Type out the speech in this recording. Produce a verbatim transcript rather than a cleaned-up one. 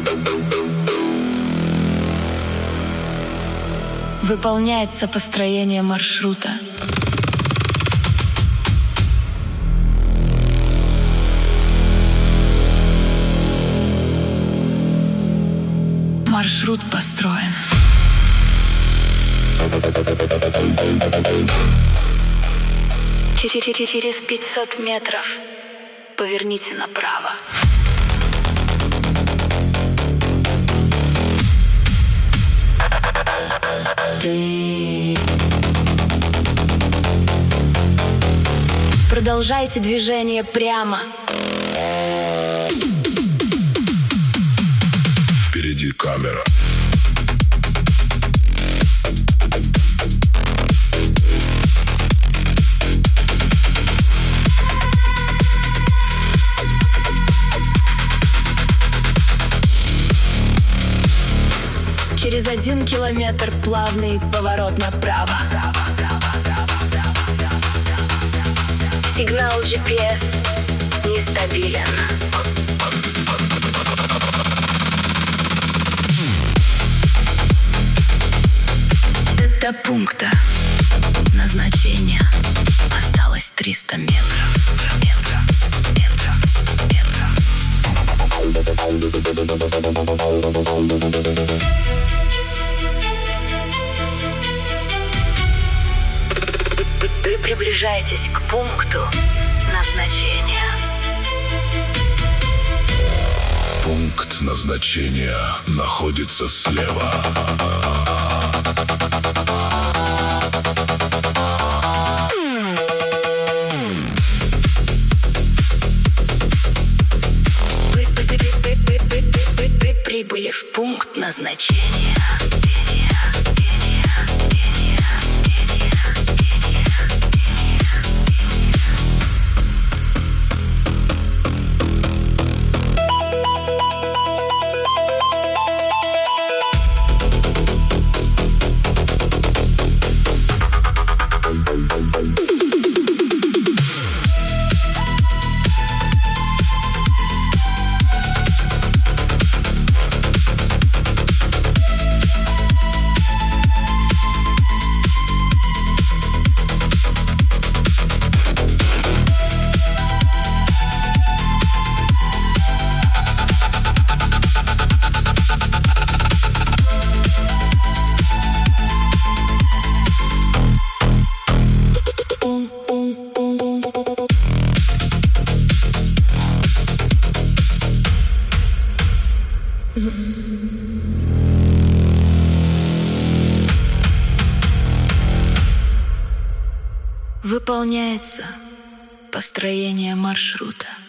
Выполняется построение маршрута. Маршрут построен. Через пятьсот метров поверните направо. Продолжайте движение прямо. Впереди камера. Через один километр плавный поворот направо. Сигнал джи пи эс нестабилен. До пункта назначения осталось триста метров. Метров, метров, метров. Вы приближаетесь к пункту назначения. Пункт назначения находится слева. Вы, вы, вы, вы, вы, вы, вы, вы прибыли в пункт назначения. Выполняется построение маршрута.